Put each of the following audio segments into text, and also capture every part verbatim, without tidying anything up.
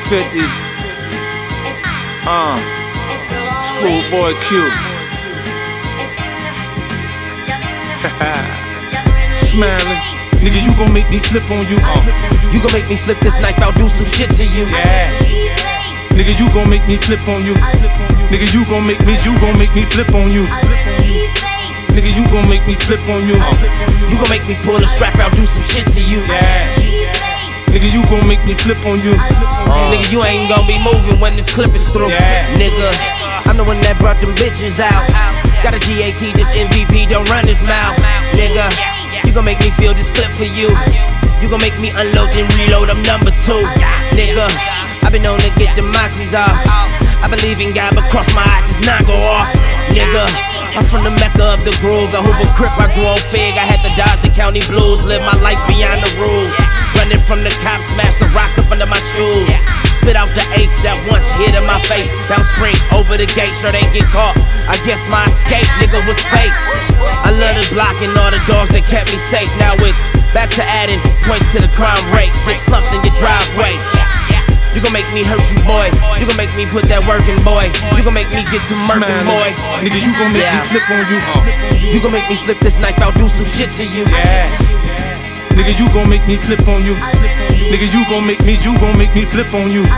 fifty. Uh, Schoolboy Q. Smiling. Nigga, you gon' make me flip on you. Uh. You gon' make me flip this knife, I'll do some shit to you. Yeah. Nigga, you gon' make me flip on you. Nigga, you gon' make me, you gon' make me flip on you. Nigga, you gon' make me flip on you. Uh. You gon' make me pull a strap, I'll do some shit to you. Yeah. Nigga, you gon' make me flip on you. Uh. Nigga, you ain't gon' be moving when this clip is through. Yeah. Nigga, I'm the one that brought them bitches out. Got a G A T, this M V P, don't run his mouth. Nigga, you gon' make me feel this clip for you. You gon' make me unload and reload, I'm number two. Nigga, I've been known to get the moxies off. I believe in God, but cross my eyes does not go off. Nigga, I'm from the Mecca of the groove. I Hoover Crip, I grew on Fig. I had to dodge the county blues, live my life beyond the rules. Running from the cops, smash the rocks up under my shoes. Spit out the eighth that once hit in my face. Down spring, over the gate, sure they get caught. I guess my escape, nigga, was fake. I love the block and all the dogs that kept me safe. Now it's back to adding points to the crime rate. Get slumped in your driveway. You gon' make me hurt you, boy. You gon' make me put that work in, boy. You gon' make me get to murking, boy. Nigga, you gon' make Yeah. me flip on you. Uh. You gon' make me flip this knife, I'll do some shit to you. Yeah. Nigga, you gon' make me flip on you. Nigga, you gon' make me, you gon' make me flip on you.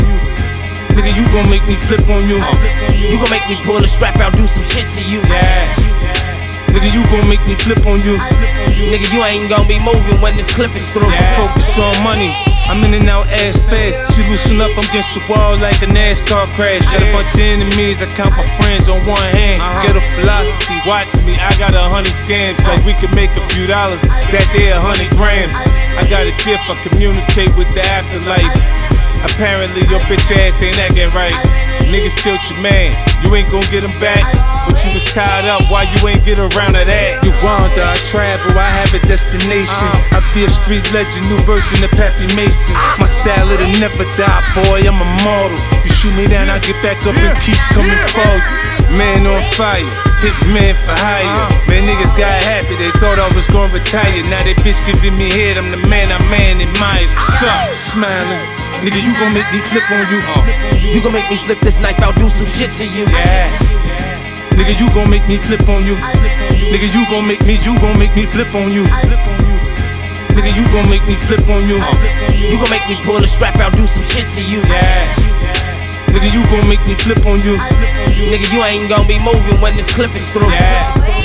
Nigga, you gon' make me flip on you. Uh. You gon' make me pull a strap, I'll do some shit to you. Yeah. Nigga, you gon' make me flip on you. Nigga, you ain't gon' be moving when this clip is through. Yeah. Focus on money. I'm in and out ass fast. She loosen up, I'm against the wall like a NASCAR crash. Got a bunch of enemies, I count my friends on one hand. Get a philosophy, watch me. I got a hundred scams, like we could make a few dollars. That day a hundred grams. I got a gift, I communicate with the afterlife. Apparently your bitch ass ain't acting right. Niggas killed your man, you ain't gon' get him back. But you was tied up, why you ain't get around to that? You wander, I travel, I have a destination. I be a street legend, new version of Pappy Mason. My style it'll never die, boy, I'm immortal. You shoot me down, I get back up and keep coming for you. Man on fire, hit man for hire. Man, niggas got happy, they thought I was gonna retire. Now they bitch giving me head, I'm the man I man admires. What's up? Smiling. Nigga, you gon' make me flip on you. Uh. You gon' make me flip this knife, I'll do some shit to you. Yeah. Nigga, you gon' make me flip on you. Nigga, you gon' make me, you gon' make me flip on you. Nigga, you gon' make me flip on you. Uh. You gon' make me pull a strap, I'll do some shit to you. Yeah. Nigga, you gon' make me flip on you. Nigga, you ain't gon' be moving when this clip is through. Yeah.